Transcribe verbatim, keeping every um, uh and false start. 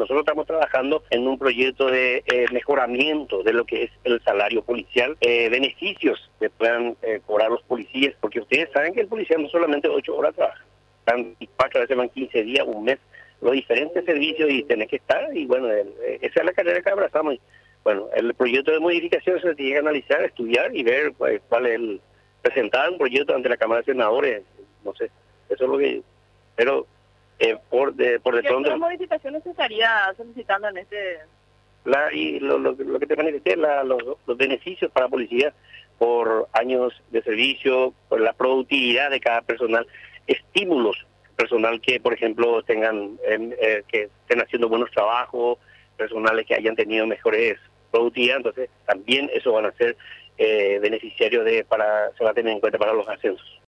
nosotros estamos trabajando en un proyecto de eh, mejoramiento de lo que es el salario policial, eh, beneficios que puedan eh, cobrar los policías, porque ustedes saben que el policía no solamente ocho horas trabaja, van cuatro, a veces van quince días, un mes, los diferentes servicios y tenés que estar, y bueno, el, esa es la carrera que abrazamos. Bueno, el proyecto de modificación se tiene que analizar, estudiar y ver cuál, cuál es el... presentar un proyecto ante la Cámara de Senadores, no sé, eso es lo que... Pero eh, por de, por de ¿Qué pronto... otras modificaciones se estaría solicitando en este...? La, y lo, lo, lo que te manifesté, la, los, los beneficios para la policía por años de servicio, por la productividad de cada personal, estímulos personal que, por ejemplo, tengan eh, eh, que estén haciendo buenos trabajos, personales que hayan tenido mejores productividad, entonces también eso van a ser eh, beneficiarios de para se va a tener en cuenta para los ascensos.